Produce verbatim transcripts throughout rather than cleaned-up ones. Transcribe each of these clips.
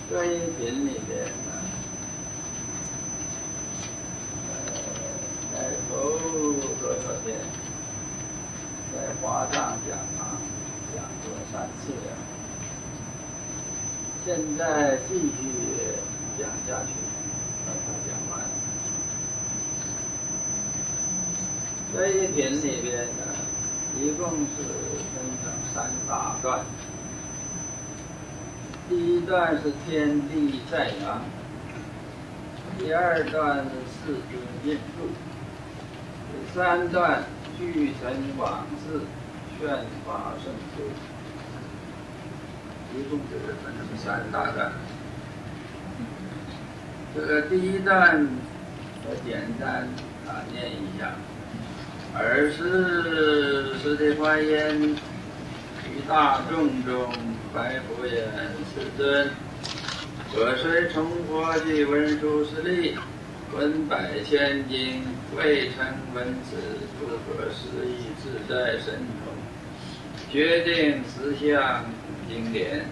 这一品里边呢，呃，在头多少天，在华藏讲堂讲过三次了，现在继续讲下去，把它讲完。这一品里边呢，一共是分成三大段。第一段是天地在阳，第二段是世尊印度，第三段俱尘往事，宣法圣书。一共就是分成三大段。这个第一段我简单啊念一下。尔时释提华言于大众中白佛言：世尊，我虽从佛具文殊师利，闻百千经，未曾闻此不可思议自在神通，决定实相经典。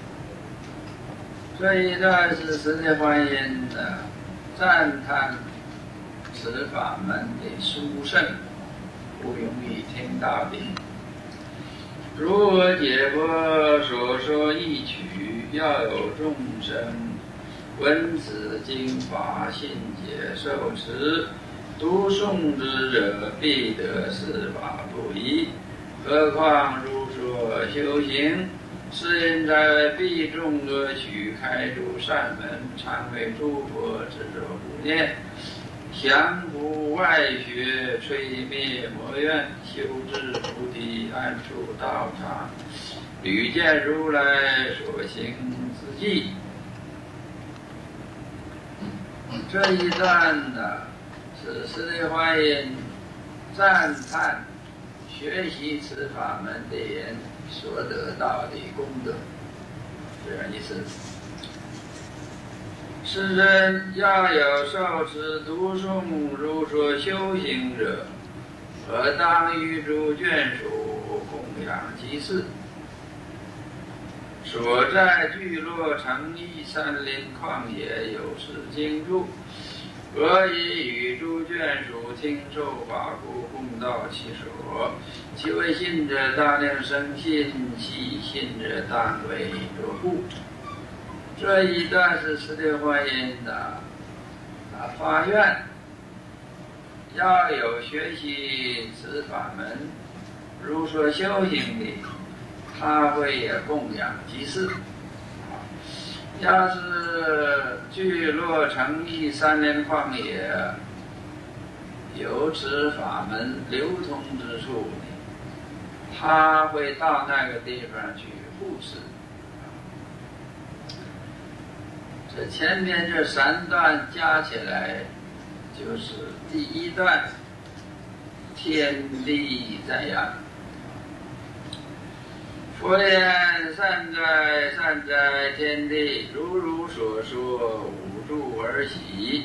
这一段是释提华言的赞叹此法门的殊胜，不容易听到的。如我解佛所说义曲，要有众生闻此经法，信解受持，读诵之者，必得是法不疑。何况如说修行，是因在必众恶趣开诸善门，常为诸佛之所不念。降伏外学，摧灭魔怨，修治菩提，安处道场，屡见如来所行之迹。这一段呢，是释提华言赞叹学习此法门的人所得到的功德，这样意思。世人要有受持读诵如说修行者，何当于诸眷属供养祭祀。所在聚落城邑山林旷野有此经住，何以与诸眷属听受法故，共到其所？其为信者当令生信，其信者当为着故。这一段是释提华言的啊发愿，要有学习此法门，如说修行的，他会也供养祭祀。要是聚落城邑山林旷野，有此法门流通之处，他会到那个地方去护持。这前面这三段加起来，就是第一段天地在阳。佛言：善哉善哉，天地如如所说，无住而喜。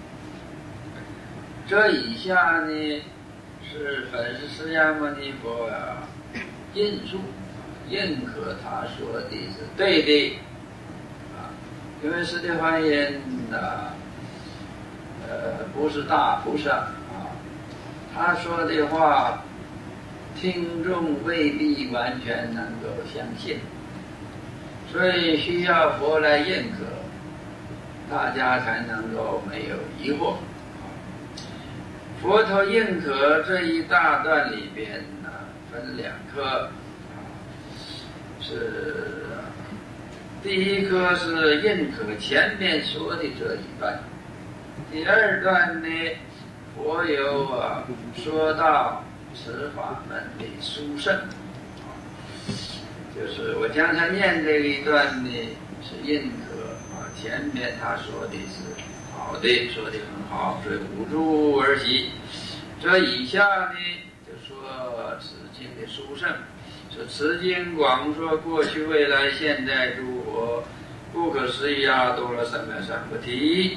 这以下呢，是本师释迦牟尼佛啊印述认可他说的是对的。因为释提华言的呃不是大菩萨啊，他说的话听众未必完全能够相信，所以需要佛来认可，大家才能够没有疑惑。佛陀认可这一大段里边呢，分两科，是第一科是认可前面说的这一段，第二段呢，佛有啊说到此法门的殊胜，就是我刚才念这一段呢是认可啊，前面他说的是好的，说的很好，所以无住而喜。这以下呢就说此经的殊胜。是此经广说过去未来现在诸佛不可思议阿多罗三藐三菩提。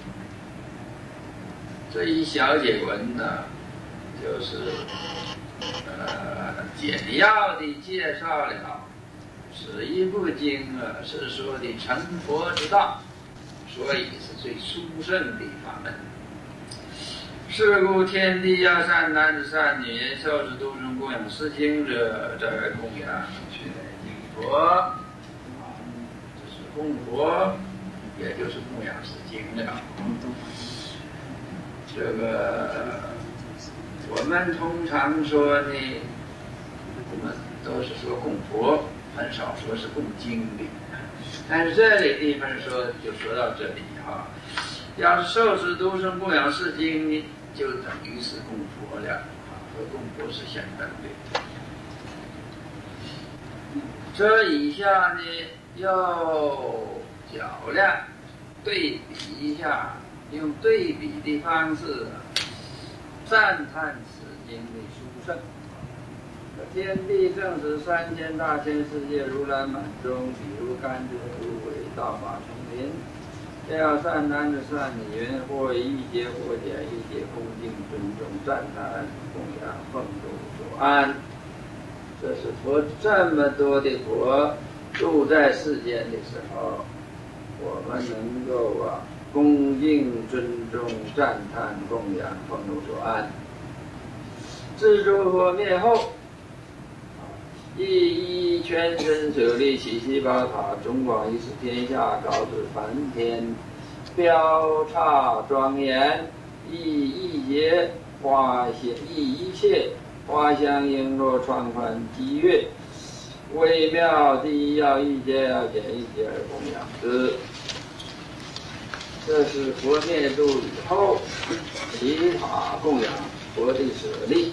这一小解文呢，就是呃简要地介绍了此一部经啊，是说的成佛之道，所以是最殊胜的法门。是故天地要善男子善女人受持读诵供养是经者，则供养去敬佛，啊，这是供佛，也就是供养是经了。这个我们通常说呢，我们都是说供佛，很少说是供经的。但是这里地方说就说到这里啊，要是受持读诵供养是经呢，就等于是供佛了，啊，和供佛是相等的。这以下呢，要较量对比一下，用对比的方式赞叹此经的殊胜。天地正是三千大千世界如来满中，比如甘蔗无为，道法丛林。要善男子善女人，或一节或简一节，恭敬尊重赞叹供养奉度所安。这是佛这么多的佛住在世间的时候，我们能够啊恭敬尊重赞叹供养奉度所安。自诸佛灭后，一一全身舍利起七宝塔，中广一时天下，高至梵天，标刹庄严，一一节花香，一一切花香璎珞窗宽激悦，微妙第一要一节要简一节而供养之。这是佛灭度以后，其他供养佛的舍利。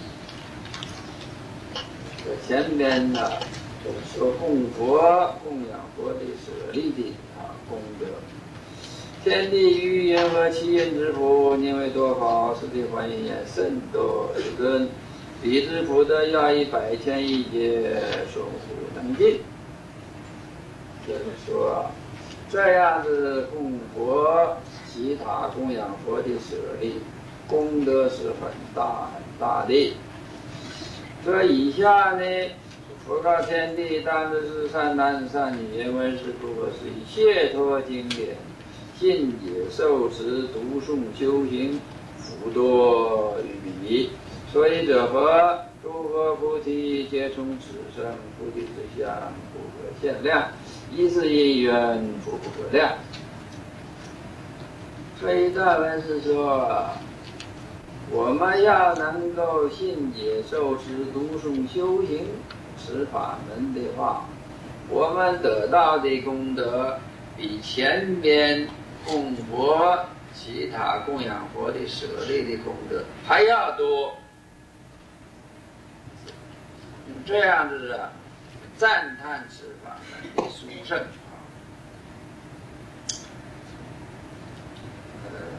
这前面呢，就是说供佛、供养佛的舍利的啊功德。天地于云和七云之福，宁为多宝，是地还因也甚多而根。彼之福德要以百千亿劫所不能尽。就是说，这样子供佛、其他供养佛的舍利，功德是很大很大的。这以下呢，佛告天地，当知是善男子善女人，闻是诸佛是以解脱经典，信解受持读诵修行，福多于彼。所以者何？诸佛菩提皆从此生，菩提之相不可限量，一是因缘复不可量。这一段文是说，我们要能够信解受持读诵修行此法门的话，我们得到的功德比前面供佛、其他供养佛的舍利的功德还要多。这样子啊，赞叹此法门的殊胜啊。呃，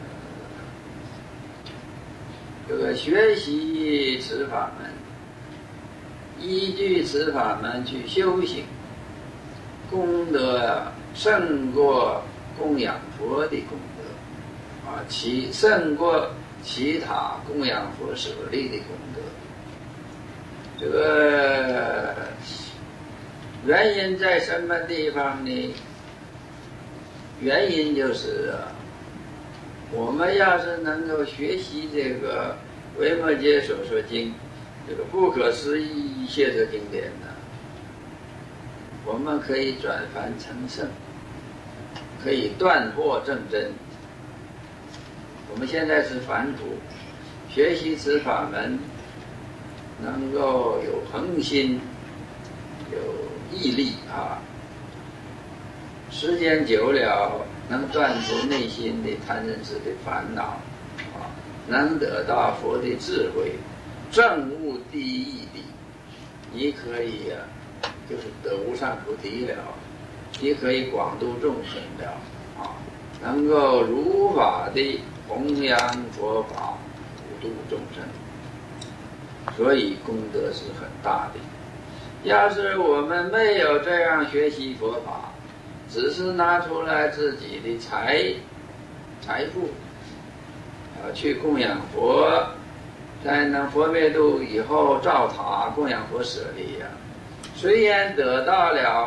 这个学习此法门，依据此法门去修行，功德啊胜过供养佛的功德啊，其胜过其他供养佛舍利的功德。这个原因在什么地方呢？原因就是啊，我们要是能够学习这个维摩诘所说经，这个不可思议解脱经典呢，我们可以转凡成圣，可以断惑正真。我们现在是凡夫，学习此法门，能够有恒心，有毅力啊，时间久了，能断除内心的贪嗔痴的烦恼啊，能得到佛的智慧，证悟第一义谛，你可以啊，就是得无上菩提了，你可以广度众生了啊，能够如法的弘扬佛法，普度众生。所以功德是很大的。要是我们没有这样学习佛法，只是拿出来自己的财财富，呃，去供养佛，在那佛灭度以后造塔供养佛舍利呀，虽然得到了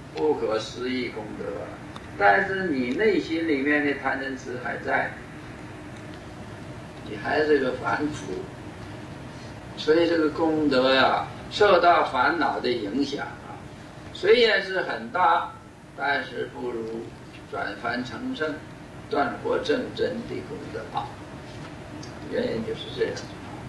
不可思议功德，但是你内心里面的贪嗔痴还在，你还是个凡夫，所以这个功德呀，受到烦恼的影响啊，虽然是很大，但是不如转凡成圣、断惑正真的功德大。原因就是这样。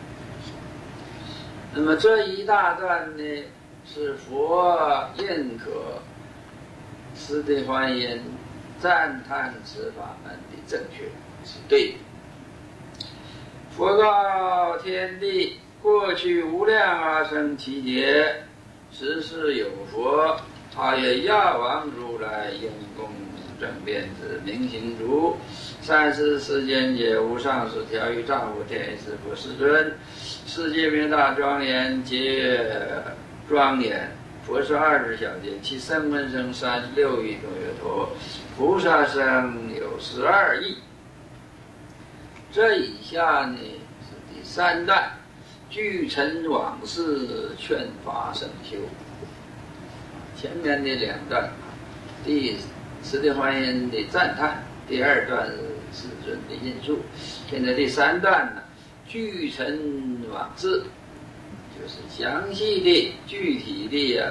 那么这一大段呢，是佛认可师地观音赞叹此法门的正确，是对的。佛告天地：过去无量阿僧祇劫，时时有佛，他曰药王如来应供正遍知明行足，三世世间皆无上师调御丈夫天师佛世尊，世界名大庄严皆庄严。佛是二十小节，其声闻声三十六亿多月陀，菩萨声有十二亿。这以下呢是第三段，据陈往事劝发生修。前面的两段，第师地观音的赞叹，第二段是世尊的印述，现在第三段呢，据陈往事，就是详细的、具体的呀、啊，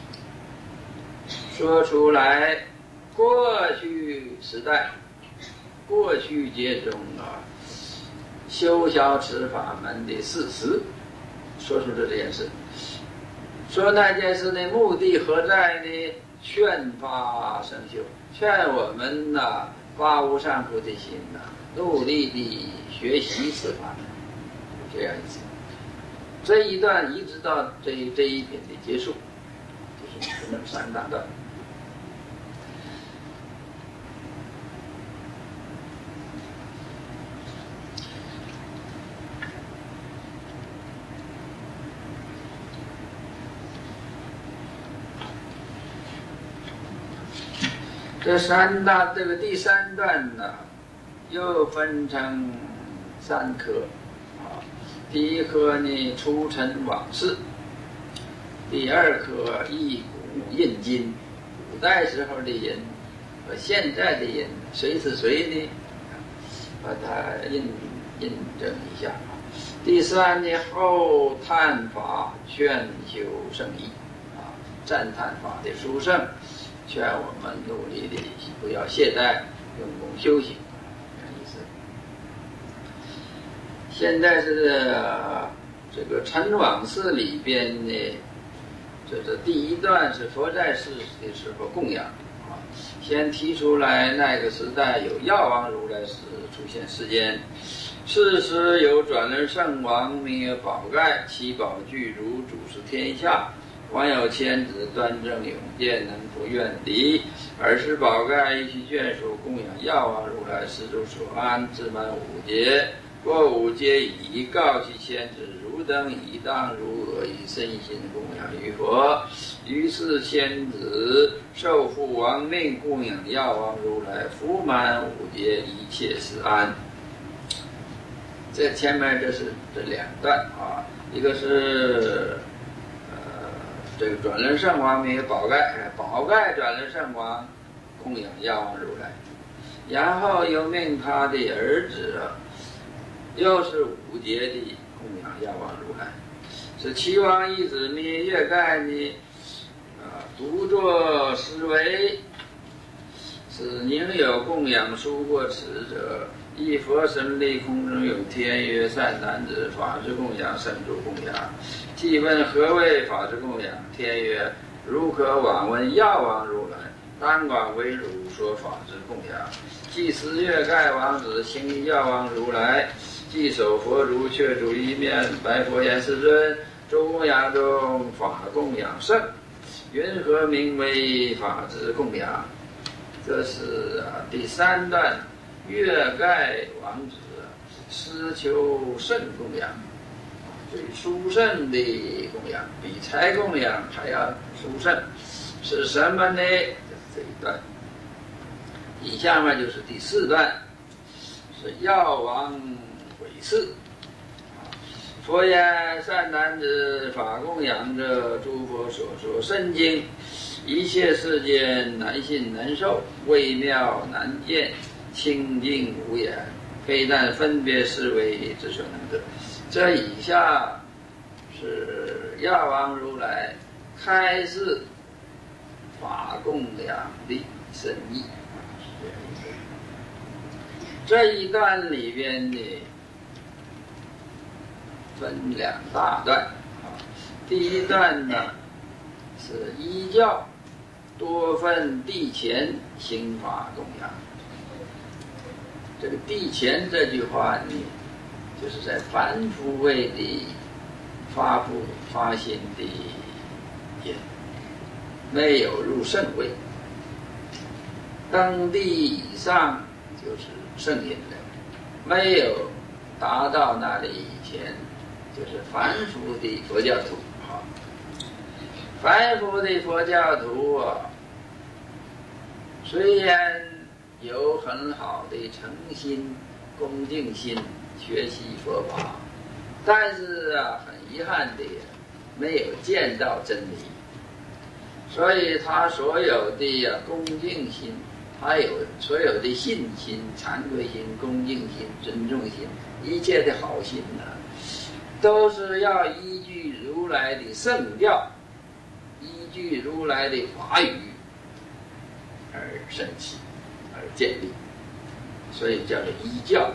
说出来过去时代、过去劫中啊，修小持法门的事实，说出这件事。说那件事的目的何在呢？劝发生修，劝我们呐、啊、发无上菩提心呐、啊，努力地学习此法门，这样子。这一段一直到这一这一品的结束，就是这三大段。这三大这个第三段呢，又分成三科啊。第一科呢，出尘往事；第二科，忆古印今，古代时候的人和现在的人谁是谁呢？把它印印证一下。第三呢，后叹法劝修圣意啊，赞叹法的殊胜。劝我们努力的不要懈怠，用功修行，这样意思。现在是这个陈往事里边呢，这这第一段是佛在世的时候供养啊，先提出来那个时代有药王如来时出现世间，世时有转轮圣王名曰宝盖，七宝具足，主持天下。王有千子，端正勇健，能服怨敌。尔时宝盖一其眷属供养药王如来，世诸所安，至满五劫。过五劫已，告其千子：汝等已当如何以身心供养于佛？于是千子受父王命，供养药王如来，福满五劫，一切是安。这前面这是这两段啊，一个是。这个转轮圣王名宝盖，宝盖转轮圣王供养药王如来，然后又命他的儿子，又是五劫的供养药王如来。是齐王一子名月盖呢，啊，独作思维，是宁有供养殊过此者。一佛神力空中有天曰：善男子，法之供养，圣主供养。即问何谓法之供养？天曰：如可往闻药王如来，当广为汝说法之供养。即时月盖王子行于药王如来，即手佛如却足一面，白佛言：世尊，诸供养中法供养甚，云何名为法之供养？这是啊第三段。月盖王子施求甚供养，最殊胜的供养，比财供养还要殊胜，是什么呢？就是这一段。以下面就是第四段，是药王毁誓。佛言：善男子，法供养者，诸佛所说甚经， 一切世间难信难受，微妙难见，清净无言，非但分别思维之所能得。这以下是药王如来开示法供养的深意。这一段里边呢，分两大段。第一段呢是依教多分地前行法供养。这个地前这句话呢，就是在凡夫位的发布发心的也没有入圣位，登地以上就是圣人了，没有达到那里以前，就是凡夫的佛教徒啊。凡夫的佛教徒啊，虽然有很好的诚心、恭敬心学习佛法，但是啊，很遗憾的没有见到真理，所以他所有的啊恭敬心，还有所有的信心、惭愧心、恭敬心、尊重心，一切的好心呢、啊，都是要依据如来的圣教，依据如来的法语而升起，而建立，所以叫做依教。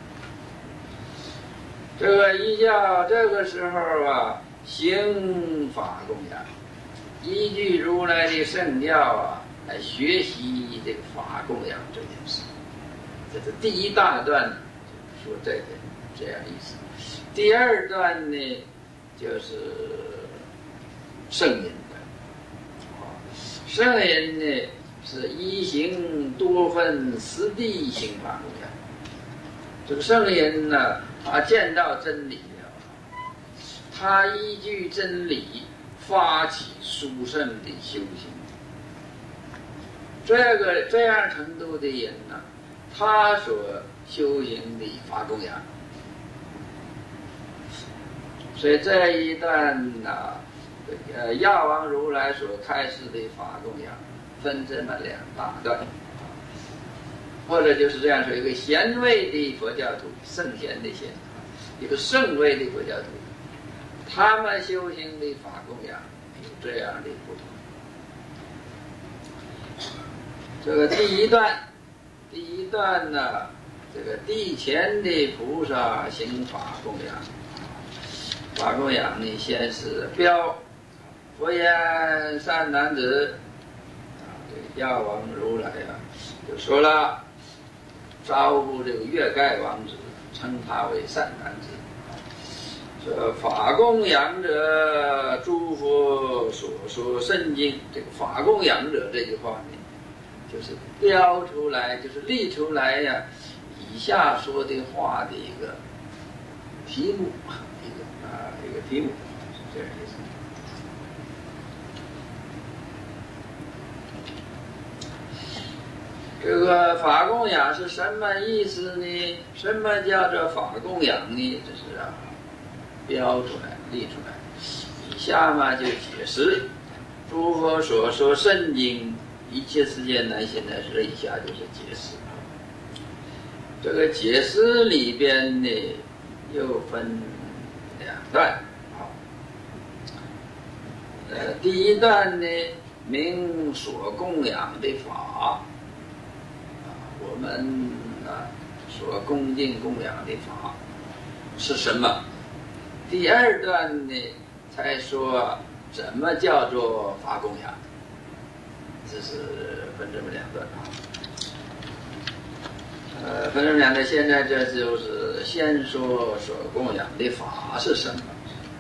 这个依教这个时候啊，行法供养，依据如来的圣教啊，来学习这个法供养这件事。这是第一大段说这个这样意思。第二段呢，就是圣人的，圣人呢是一行多分十地行法供养。这个圣人呢，他见到真理了，他依据真理发起殊胜的修行。这个这样程度的人呢，他所修行的法供养。所以这一段呢、啊，呃，药王如来所开示的法供养，分这么两大段，或者就是这样说：一个贤位的佛教徒，圣贤的贤；一个圣位的佛教徒，他们修行的法供养有这样的不同。这个第一段，第一段呢，这个地前的菩萨行法供养。法供养呢，先是标佛言善男子，啊，这个药王如来啊，就说了，招呼这个月盖王子，称他为善男子。这法供养者，诸佛所说圣经。这个法供养者这句话呢，就是标出来，就是立出来呀、啊，以下说的话的一个题目。啊，一个题目是这样意思。这个法供养是什么意思呢？什么叫做法供养呢？这是啊，标出来、立出来。以下嘛就解释，诸佛所说圣经，一切世间难信难事，以下就是解释。这个解释里边呢，又分两段，好，呃，第一段呢，明所供养的法，啊，我们啊所恭敬供养的法是什么？第二段呢，才说怎么叫做法供养，这是分这么两段啊。呃，分这么两段，现在这就是先说所供养的法是什么。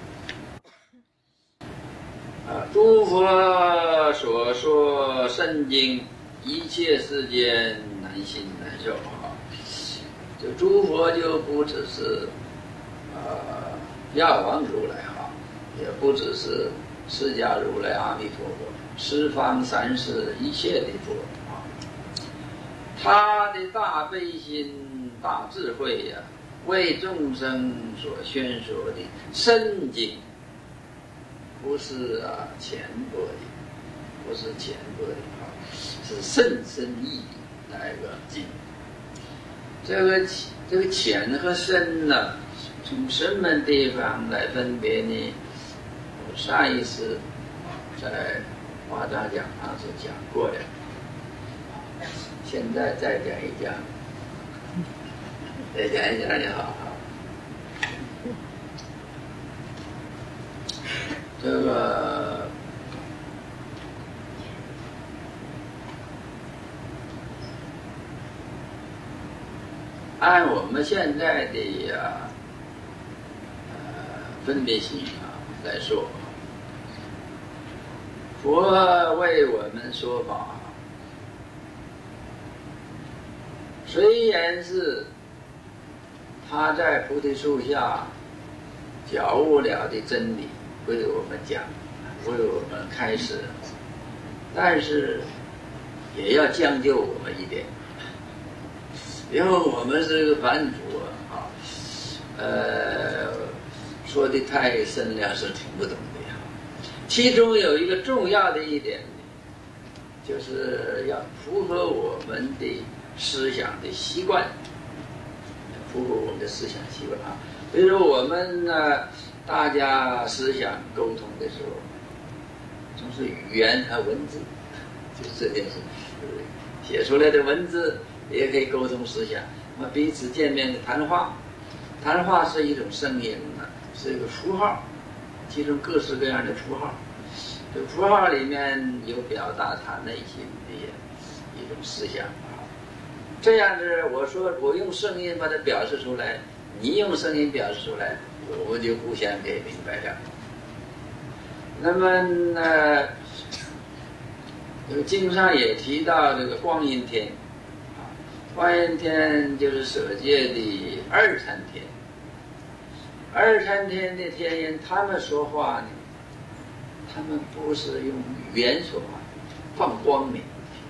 啊，诸佛所说圣经，一切世间难信难受啊。这诸佛就不只是呃药王如来哈，也不只是释迦如来、阿弥陀佛，十方三世一切的佛啊。他的大悲心、大智慧呀、啊，为众生所宣说的圣经，不是啊浅薄的， 不是浅薄的啊，是甚深意来个经。这个这个浅和深呢，从什么地方来分别呢？我上一次在华大讲堂是讲过的，现在再讲一讲，再讲一讲也好。这个按我们现在的呀、呃、分别心啊来说，佛为我们说法，虽然是他在菩提树下觉悟了的真理为我们讲，为我们开示，但是也要将就我们一点，因为我们是个凡夫啊，呃，说的太深了是听不懂的呀。其中有一个重要的一点，就是要符合我们的思想的习惯，符合我们的思想习惯啊。比如我们呢，大家思想沟通的时候，总是语言和文字，就是这件事，写出来的文字也可以沟通思想。那么彼此见面的谈话，谈话是一种声音呢，是一个符号，其中各式各样的符号。这符号里面有表达他内心的一种思想啊。这样子，我说我用声音把它表示出来，你用声音表示出来，我们就互相给明白了。那么呢，这个经上也提到这个光阴天，啊，光阴天就是舍戒的二禅天。二禅天的天人，他们说话呢，他们不是用语言说话，放光明。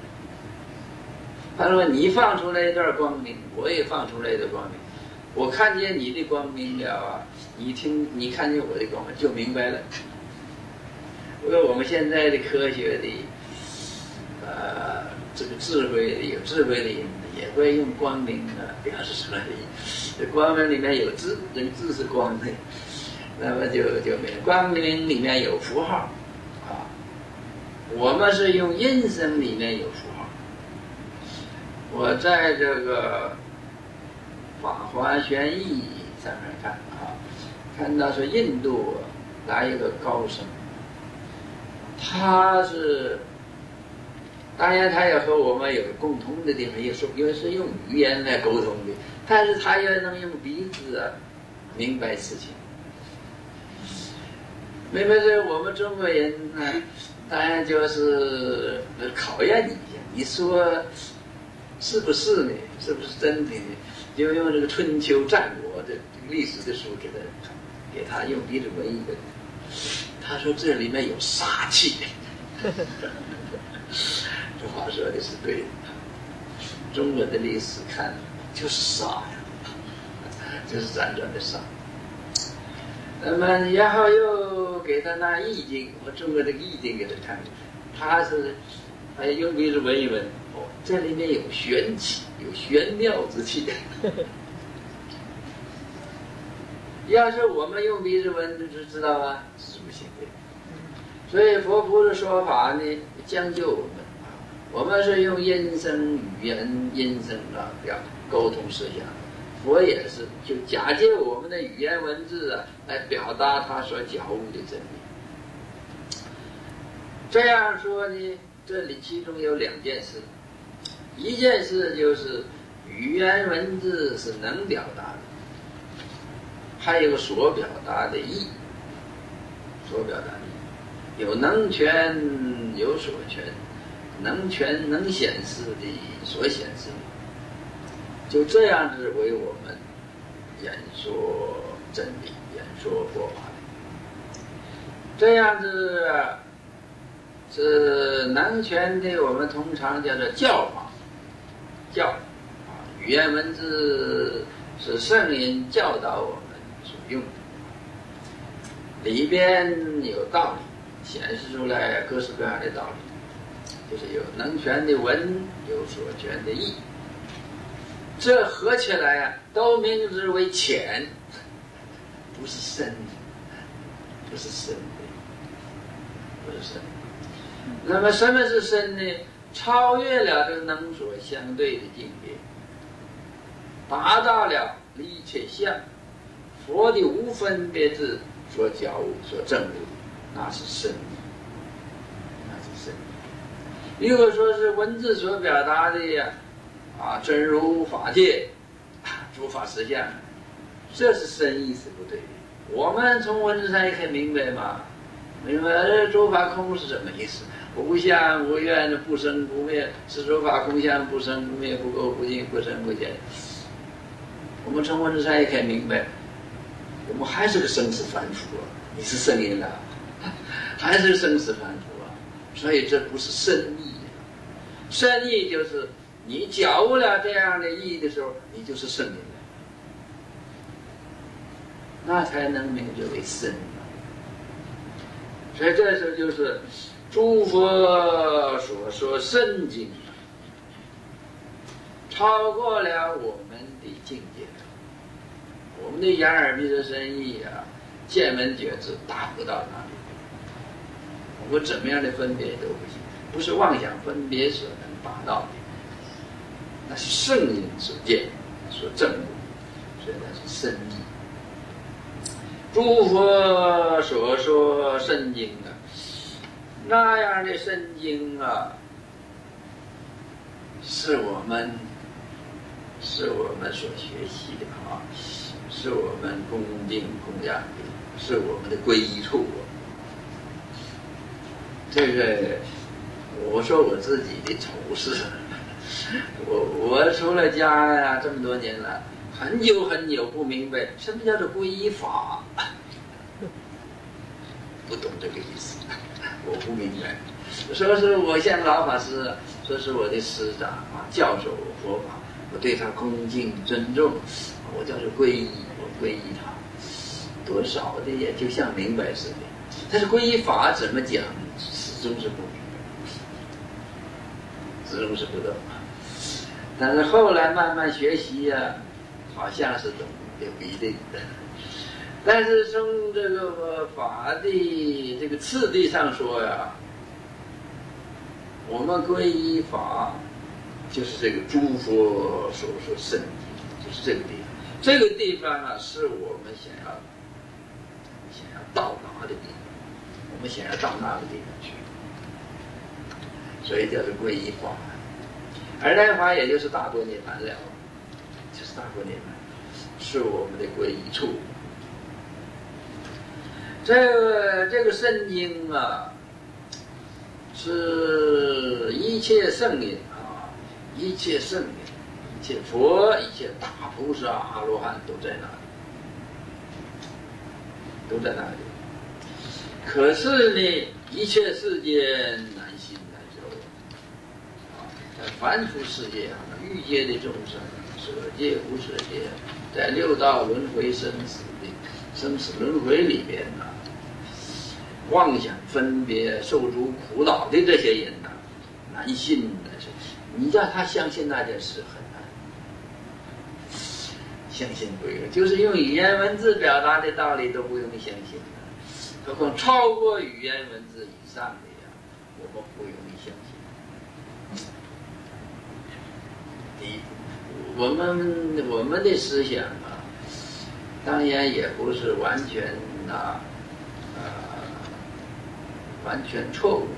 他说：“你放出来一段光明，我也放出来的光明。我看见你的光明了啊，你听，你看见我的光明就明白了。因为我们现在的科学的，呃，这个智慧的有智慧的人也会用光明啊表示出来的。这光明里面有字，这个字是光的，那么就就没有光明里面有符号啊。我们是用音声里面有符号。我在这个《法华玄义》上面看啊，看到说印度来一个高僧，他是，当然他也和我们有共同的地方，也是因为是用语言来沟通的，但是他也能用鼻子啊明白事情。明白这我们中国人呢，当然就是考验你一下，你说是不是呢？是不是真的呢？就用这个春秋战国的历史的书给他，给他用鼻子闻一闻。他说这里面有杀气。这话说的是对的。中国的历史看就是杀呀，就是辗转的杀。那么然后又给他拿易经，我中国的易经给他看，他是他用鼻子闻一闻。哦，这里面有玄气，有玄妙之气。要是我们用鼻子闻，就知道啊，是不行的。所以佛菩的说法呢，将就我们，我们是用音声语言、音声啊，表沟通思想。佛也是，就假借我们的语言文字啊，来表达他所觉悟的真理。这样说呢，这里其中有两件事。一件事就是语言文字是能表达的，还有所表达的意，所表达的意有能全有所全，能全能显示的所显示的，就这样子为我们演说真理，演说佛法的。这样子是能全的，我们通常叫做教法。教啊，语言文字是圣人教导我们所用的，里边有道理，显示出来各式各样的道理。 就是有能全的文，有所全的义，这合起来啊，都名之为浅，不是深，不是深的，不是深的。那么什么是深呢？超越了这个能所相对的境界，达到了一切相，佛的无分别智所觉悟、所证悟，那是深，那是深。如果说是文字所表达的呀，啊，真如法界、诸法实相，这是深意是不对的。我们从文字上也可以明白嘛，明白这诸法空是什么意思？无相无愿的不生不灭，是诸法空相，不生不灭，不垢不净，不生不减。我们从文字上也可以明白，我们还是个生死凡夫啊！你是圣人了，还是生死凡夫啊！所以这不是深意，深意就是你觉悟了这样的意义的时候，你就是圣人了，那才能名之为深。所以这时候就是诸佛所说深经，超过了我们的境界。我们的眼耳鼻舌身意啊，见闻觉知达不到那里。我们怎么样的分别都不行，不是妄想分别所能达到的，那是圣人所见所证悟，所以那是深意。诸佛所说深经啊，那样的深经啊，是我们是我们所学习的啊，是我们恭敬供养的，是我们的皈依处。这个我说我自己的头饰，我我出了家呀、啊、这么多年了，很久很久不明白什么叫做皈依法，不懂这个意思，我不明白。说是我向老法师，说是我的师长啊，教授我佛法，我对他恭敬尊重，我叫做皈依，我皈依他，多少的也就像明白似的。但是皈依法怎么讲，始终是不明白，始终是不懂啊。但是后来慢慢学习呀、啊，好像是懂，也不一定的。但是从这个法的这个次第上说呀，我们皈依法就是这个诸佛所说圣经，就是这个地方。这个地方啊，是我们想要想要到达的地方，我们想要到那个地方去，所以叫做皈依法。而那法也就是大般涅槃了，就是大般涅槃，是我们的皈依处。这个这个圣经啊，是一切圣人啊，一切圣人，一切佛，一切大菩萨、阿罗汉都在那里，都在那里。可是呢，一切世间难信难受啊！在凡夫世界啊，欲界的众生，舍界无舍界，在六道轮回生死的生死轮回里边呢、啊，妄想分别、受诸苦恼的这些人呐、啊，难信的是，你叫他相信那件事很难，相信不了，就是用语言文字表达的道理都不容易相信的，何况超过语言文字以上的呀，我们不容易相信。第一，我们我们的思想啊，当然也不是完全啊，呃。完全错误，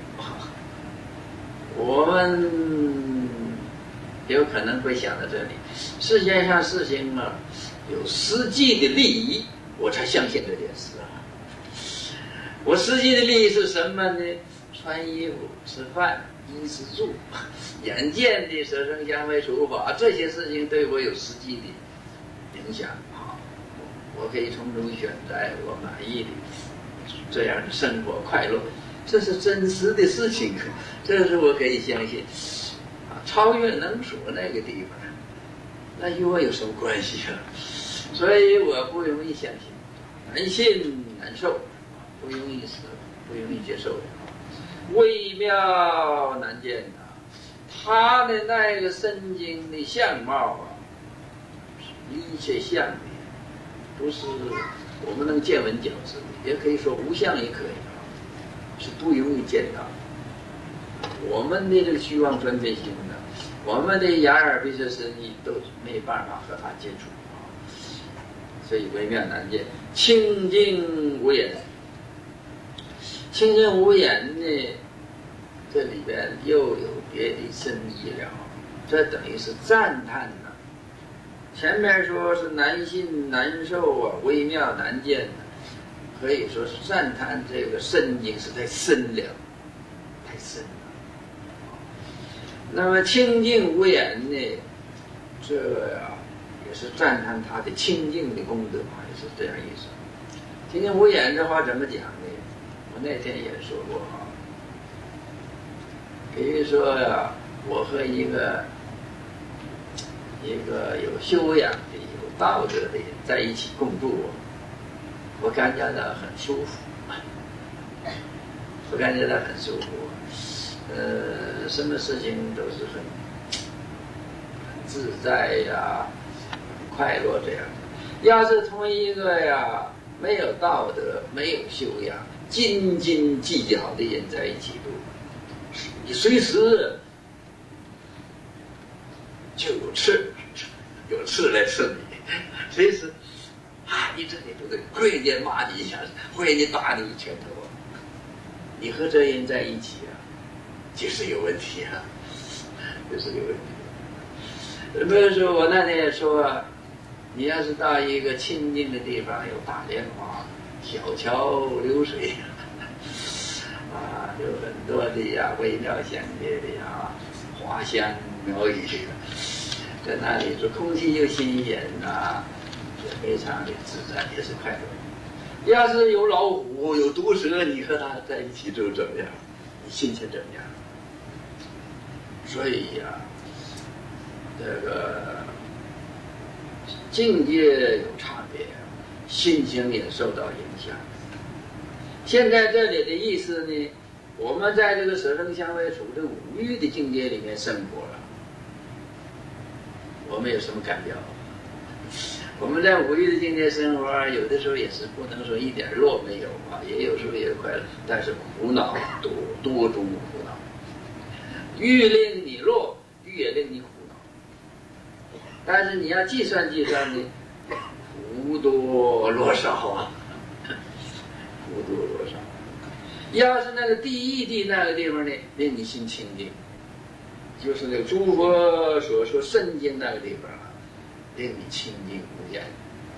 我们有可能会想到这里，世界上事情啊，有实际的利益，我才相信这件事啊。我实际的利益是什么呢？穿衣服、吃饭、衣食住、眼见的舍生香味触法，这些事情对我有实际的影响啊，我可以从中选择我满意的这样的生活快乐。这是真实的事情，这是我可以相信啊，超越能所那个地方，那与我有什么关系啊？所以我不容易相信，难信难受，不容易死，不容易接受。 微妙难见呐、啊。他的那个神经的相貌啊，一切相的，不是我们能见闻觉知的，也可以说无相也可以啊，是不容易见到。我们的这个虚妄分别心呢，我们的眼耳鼻舌身意都没办法和他接触啊，所以微妙难见。清净无眼，清净无眼呢，这里边又有别的深意了，这等于是赞叹呢、啊。前面说是难信难受啊，微妙难见呢、啊，可以说是赞叹这个深经是太深了，太深了。那么清净无眼呢，这呀、啊、也是赞叹他的清净的功德嘛，也是这样意思。清净无眼这话怎么讲呢？我那天也说过啊。比如说呀、啊，我和一个一个有修养的、有道德的人在一起共住，我感觉到很舒服，我感觉到很舒服。呃，什么事情都是很很自在呀，很快乐这样。要是同一个呀没有道德、没有修养、斤斤计较的人在一起住，你随时就有刺，有刺来刺你，随时啊，你这里不对，忽然间骂你一下，忽然间打你一拳头，你和这人在一起啊，就是有问题啊，就是有问题。比如说我那天也说，你要是到一个清静的地方，有大莲花、小桥流水。啊，有很多的呀，微妙相接的呀，花香鸟语的，在那里说空气又新鲜呐，也非常的自在，也是快乐。要是有老虎、有毒蛇，你和它在一起就怎么样？你心情怎么样？所以呀、啊，这个境界有差别，心情也受到影响。现在这里的意思呢，我们在这个舍生相位处的五欲的境界里面生活了，我们有什么感觉？我们在五欲的境界生活，有的时候也是不能说一点乐没有啊，也有时候也快乐，但是苦恼多，多种苦恼，欲令你乐，欲也令你苦恼。但是你要计算计算呢，苦多乐少啊。苦多多少？要是那个第一地那个地方呢，令你心清净，就是那个诸佛所说圣经那个地方啊，令你清净无厌，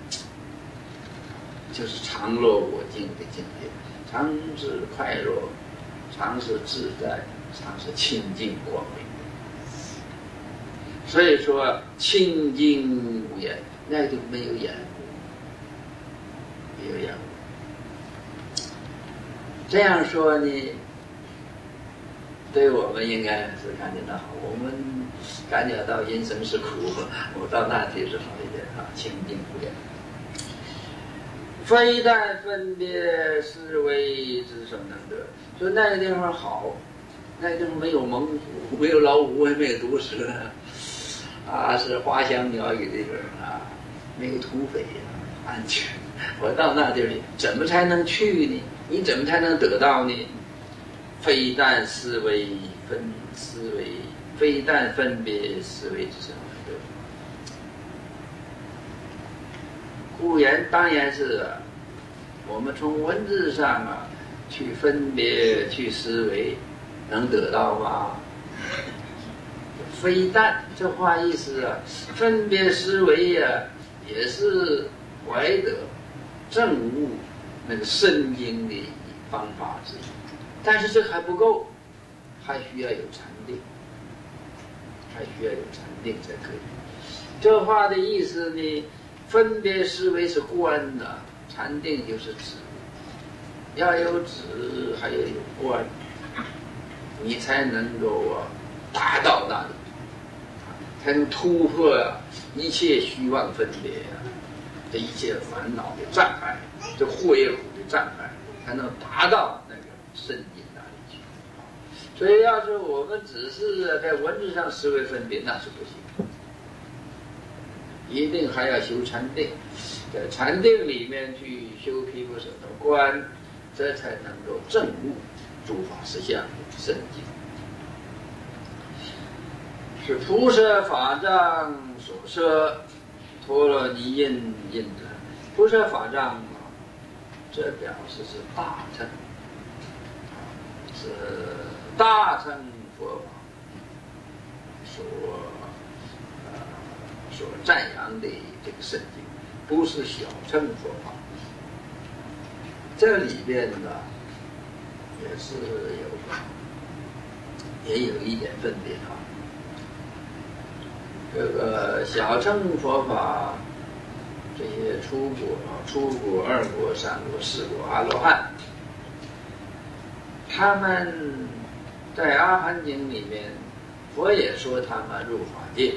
就是常乐我净的境界，常是快乐，常是自在，常是清净光明。所以说清净无厌，那就没有眼，没有眼。这样说呢，对我们应该是感觉到好。我们感觉到人生是苦，我到那地是好一点啊，清净无厌。非但分别思维之所能得，说那个地方好，那个地方没有猛虎，没有老虎，也没有毒蛇，啊，是花香鸟语的地方啊，没有土匪，安全。我到那地里，怎么才能去呢？你怎么才能得到呢？非但思维分思维，非但分别思维之所能得。固然当然是、啊、我们从文字上啊去分别去思维，能得到吗？非但这话意思啊，分别思维呀、啊，也是怀得证悟那个深经的方法之一，但是这还不够，还需要有禅定，还需要有禅定才可以。这话的意思呢，分别思维是观的，禅定就是止，要有止，还要有观，你才能够啊达到那里，才能突破啊一切虚妄分别啊。这一切烦恼的障碍，这祸业苦的障碍，才能达到那个圣境那里去。 所以要是我们只是在文字上思维分别，那是不行，一定还要修禅定，在禅定里面去修毗婆舍那观，这才能够证悟诸法实相圣境。是菩萨法藏所摄，陀罗尼印印者。菩萨法藏，这表示是大乘，是大乘佛法所呃所赞扬的这个圣经，不是小乘佛法。这里边呢，也是有也有一点分别啊。这个小乘佛法，这些初果、初果、二果、三果、四果阿罗汉，他们在《阿含经》里面，佛也说他们入法界，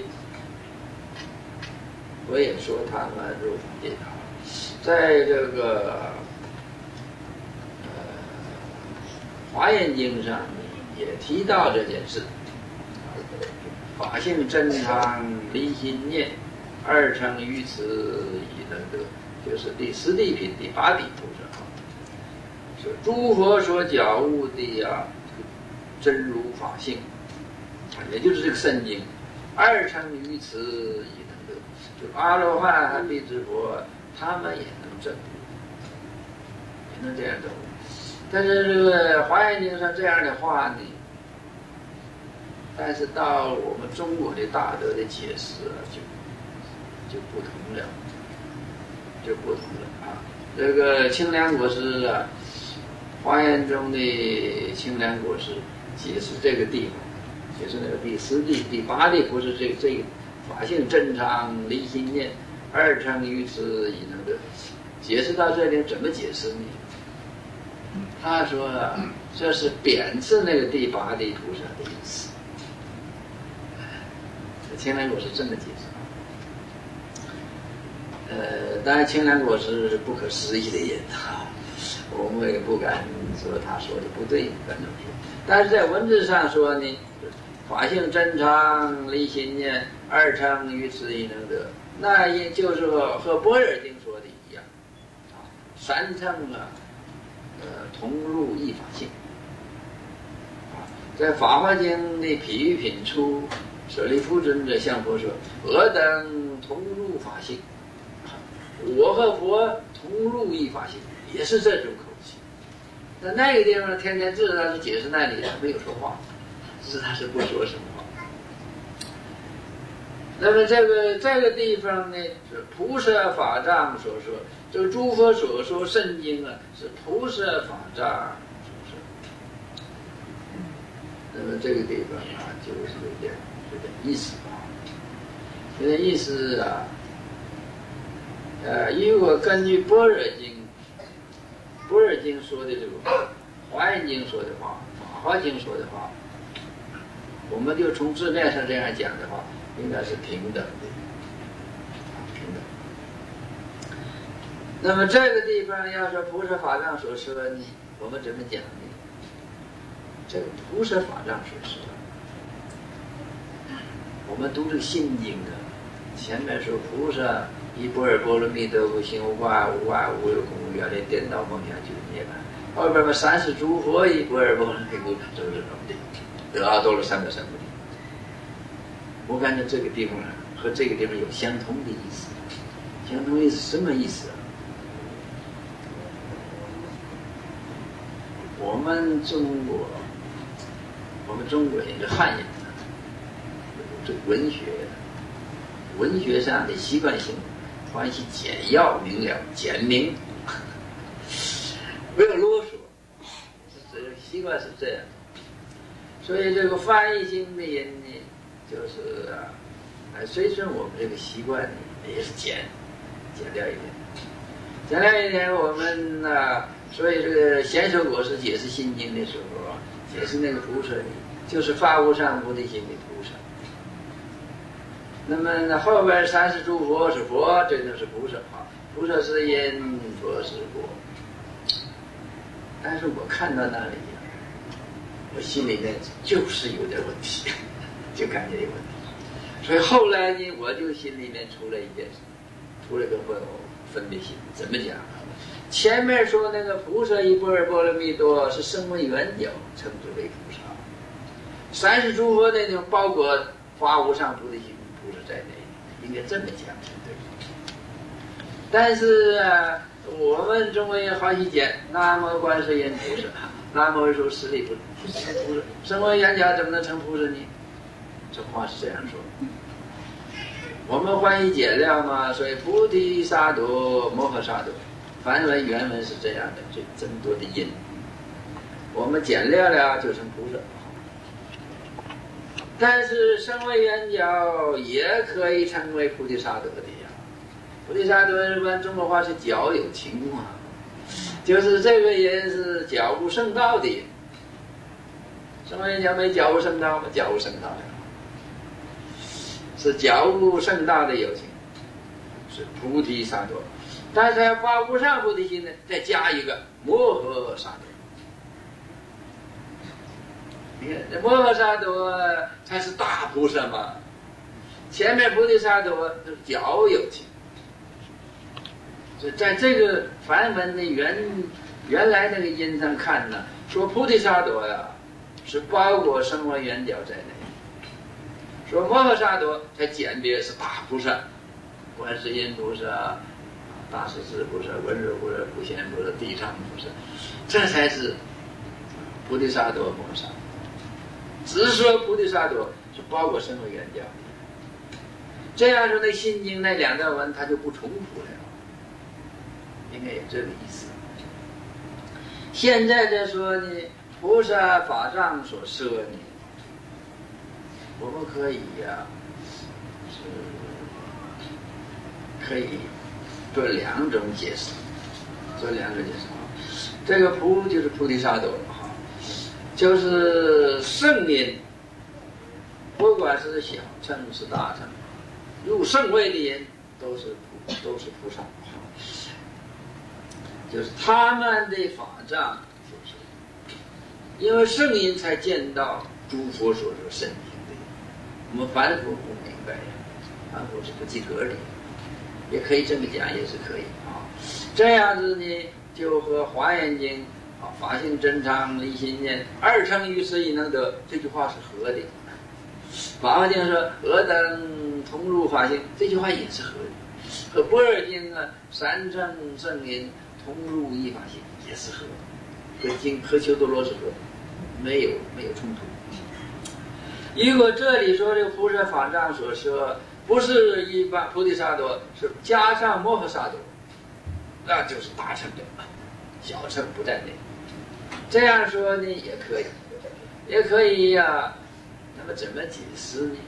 佛也说他们入法界。在这个呃《华严经》上也提到这件事。法性真常离心念，二乘于此已能得，就是第十地品第八地菩萨说诸佛所觉悟的啊真如法性，也就是这个圣经，二乘于此已能得，就阿罗汉和辟支佛他们也能证悟，也能这样证悟。但是这个华严经上这样的话呢，但是到我们中国的大德的解释啊，就就不同了，就不同了啊。这个清凉国师啊，华严中的清凉国师解释这个地方，解释那个第十地、第八地，不是这这个法性正常离心念，二乘于此已能得。解释到这里怎么解释呢？他说啊，这是贬斥那个第八地菩萨的意思。清凉果是这么解释，呃，当然清凉果是不可思议的人啊，我们也不敢说他说的不对，反正说，但是在文字上说呢，法性真常离心念，二乘于此亦能得，那也就是和和般若经说的一样，啊，三乘啊，呃，同入一法性，啊，在法华经的譬喻品出。舍利弗尊者向佛说：“我等同入法性，我和佛同入一法性，也是这种口气。那那个地方，天天智他是解释那里没有说话，智他是不说什么话。那么这个这个地方呢，是菩萨法藏所说，这个诸佛所说圣经啊，是菩萨法藏所说。那么这个地方啊，就是有点。”有点意思啊，有点意思啊。呃，如果根据般若经、般若经说的这个话，华严经说的话，法华经说的话，我们就从字面上这样讲的话，应该是平等的，平等。那么这个地方要说菩萨法藏所说呢，我们怎么讲呢？这个菩萨法藏所说。我们读这个心经的，前面说菩萨以般若波罗蜜多故，心无挂碍，无挂碍无有空，远离颠倒梦想，就是涅槃。后边嘛，三世诸佛以般若波罗蜜故，就是这种的，得阿多罗三藐三菩提。我感觉这个地方和这个地方有相同的意思，相同意思什么意思啊？我们中国，我们中国人是汉人。这文学，文学上的习惯性，欢喜简要明了、简明，没有啰嗦，这习惯是这样。所以这个翻译经的人呢，就是啊，哎，随顺我们这个习惯呢，也是简，简掉一点，简掉一点。我们呢、啊，所以这个贤首果师解释心经的时候啊，解释那个菩萨，就是发无上菩提心的菩萨。那么呢，后边三世诸佛是佛，这就是菩萨啊。菩萨是因，佛是果。但是我看到那里， 我心里面就是有点问题，就感觉有问题。所以后来呢，我就心里面出了一件事，出了个分分别心。怎么讲？前面说那个菩萨一般波罗蜜多是声闻缘觉称之为菩萨，三世诸佛那种包括发无上菩提心菩萨在内，应该这么讲才对。但是啊，我们中国人好习简，南无观世音菩萨，南无说十力菩萨，菩萨声闻缘觉怎么能成菩萨呢？这话是这样说。我们翻译解了嘛，所以菩提萨埵、摩诃萨埵。梵文原文是这样的，这这么多的音，我们减掉了就成菩萨。但是声闻缘觉也可以称为菩提萨埵的呀。菩提萨埵一般中国话是觉有情嘛，就是这个人是觉悟圣道的人。声闻缘觉没觉悟圣道吗？觉悟圣道呀，是觉悟圣道的有情，是菩提萨埵。但是要发无上菩提心呢，再加一个摩诃萨埵。你看，这摩诃萨埵才是大菩萨嘛。前面菩提萨埵就是觉有情。所以在这个梵文的原原来那个音上看呢，说菩提萨埵呀是包括声闻缘觉在内，说摩诃萨埵才简别是大菩萨，观世音菩萨。大势至菩萨、文殊菩萨、普贤菩萨、地藏菩萨，这才是菩提萨埵摩诃萨。只说菩提萨埵是包括声闻缘觉，这样说那心经那两段文它就不重复了，应该有这个意思。现在再说呢，菩萨法藏所摄呢，我们可以呀、啊，是可以。做两种解释，做两种解释啊。这个菩就是菩提萨埵哈，就是圣人，不管是小乘是大乘，入圣位的人都是菩都是菩萨，就是他们的法藏所说，因为圣人才见到诸佛所说圣行的，我们凡夫不明白呀，凡夫是不及格的。也可以这么讲，也是可以啊。这样子呢，就和《华严经》啊“法性真常，离心念，二乘于是亦能得”这句话是合的。《法华经》说“尔等同入法性”，这句话也是合的。和《般若经》啊“三乘圣人同入一法性”也是合的，和经和修多罗是合的，没有没有冲突。如果这里说这个菩萨法藏所说。不是一般菩提萨埵，是加上摩诃萨埵，那就是大乘的，小乘不在内。这样说呢也可以，也可以呀、啊。那么怎么解释呢？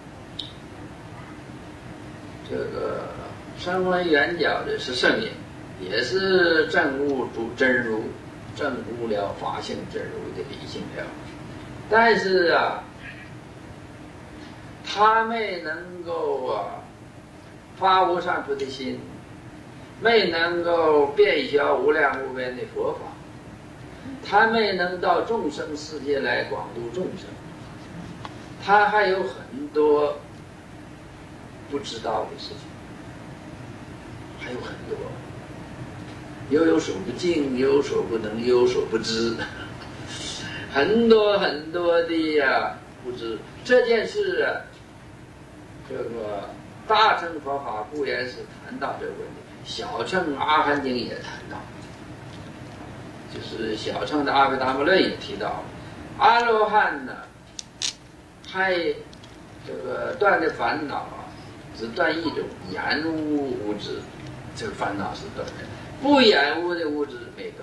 这个声闻缘觉的是圣人，也是证悟主真如，证悟了法性真如的理性了。但是啊。他没能够啊发无上菩提心，没能够遍晓无量无边的佛法，他没能到众生世界来广度众生，他还有很多不知道的事情，还有很多，又有所不尽，有所不能，有所不知，很多很多的呀、啊、不知这件事啊。这个大乘佛法固然是谈到这个问题，小乘阿含经也谈到，就是小乘的阿毗达摩论也提到了，阿罗汉呢，还这个断的烦恼啊，只断一种染污物质，这个烦恼是断的，不染污的物质没断，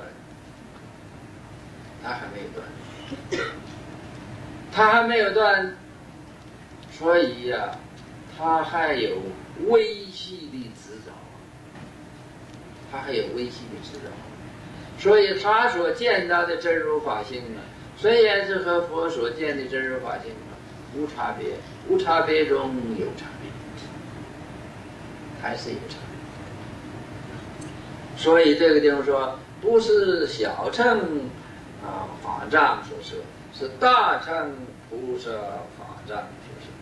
他还没断，他还没有断，所以呀、啊。他还有微细的执着，他还有微细的执着，所以他所见到的真如法性呢，虽然是和佛所见的真如法性呢无差别，无差别中有差别，还是有差别。所以这个地方说，不是小乘啊法藏所说， 是大乘菩萨法藏出世，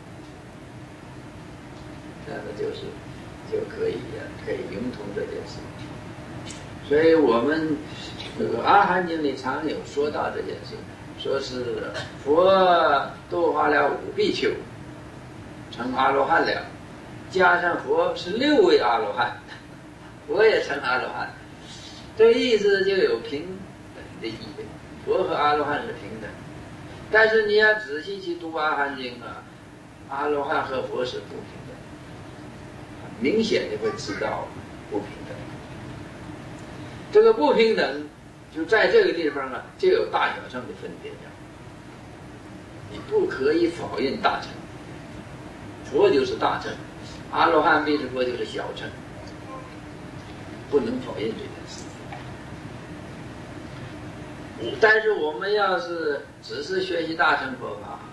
那么就是就可以啊，可以融通这件事。所以我们这个《阿含经》里常有说到这件事，说是佛度化了五比丘，成阿罗汉了，加上佛是六位阿罗汉，佛也成阿罗汉，这意思就有平等的意味。佛和阿罗汉是平等，但是你要仔细去读《阿含经》啊，阿罗汉和佛是不平等，明显的会知道不平等。这个不平等就在这个地方啊，就有大小乘的分别了。你不可以否认大乘，佛就是大乘，阿罗汉必是佛就是小乘，不能否认这件事。但是我们要是只是学习大乘佛法，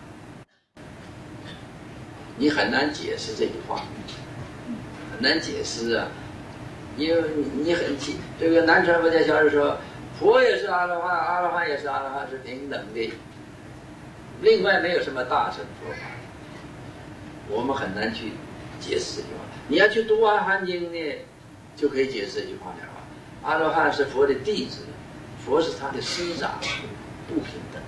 你很难解释这句话，很难解释啊。因为你很这个南传佛教教授说，佛也是阿罗汉，阿罗汉也是阿罗汉，是平等的。另外没有什么大乘佛法，我们很难去解释这句话。你要去读《阿含经》呢，就可以解释这句话了。阿罗汉是佛的弟子，佛是他的师长，不平等，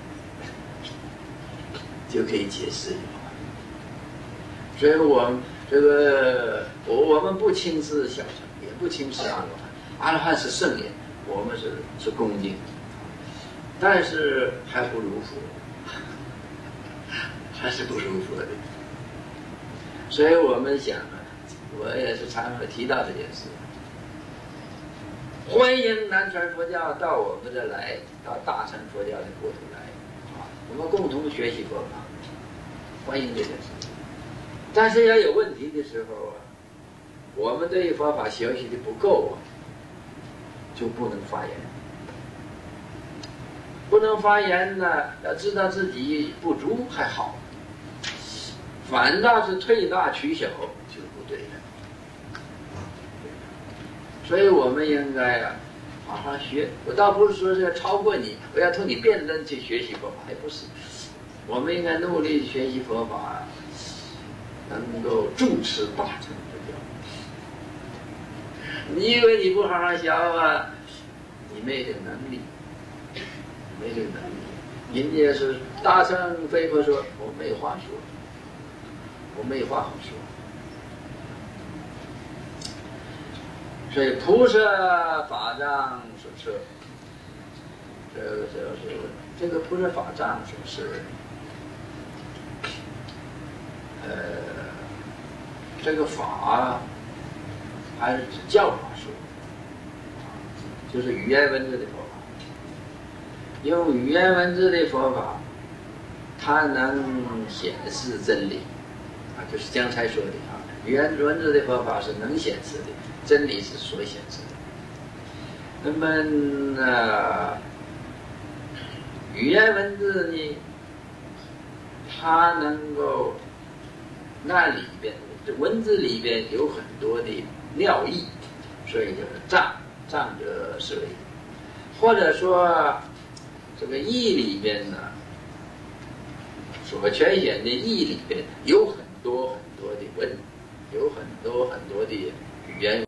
就可以解释这句话。所以我们这个我我们不轻视小乘，也不轻视阿罗汉。阿罗汉是圣人，我们是是恭敬，但是还不如佛，还是不如佛的。所以我们想啊，我也是常常提到这件事。欢迎南传佛教到我们这来，到大乘佛教的国土来，啊，我们共同学习佛法，欢迎这件事。但是要有问题的时候啊，我们对佛法学习的不够啊，就不能发言。不能发言呢，要知道自己不足还好，反倒是退大取小就不对了。所以我们应该啊，好好学。我倒不是说是要超过你，我要同你辩论去学习佛法，还不是。我们应该努力学习佛法，能够重视大乘佛教。你以为你不好好学啊，你没这个能力，没这个能力。人家是大乘非佛说，我没话说，我没话好说。所以菩萨法藏所摄，这个就是这个菩萨法藏所摄，呃，这个法还是指教法说，就是语言文字的佛法。用语言文字的佛法，它能显示真理啊，就是刚才说的啊，语言文字的佛法是能显示的。真理是所显示的。那么呃，语言文字呢，它能够那里边这文字里边有很多的妙义，所以就是藏藏者是为，或者说这个义里边呢，所全显的义里边有很多很多的文，有很多很多的语言。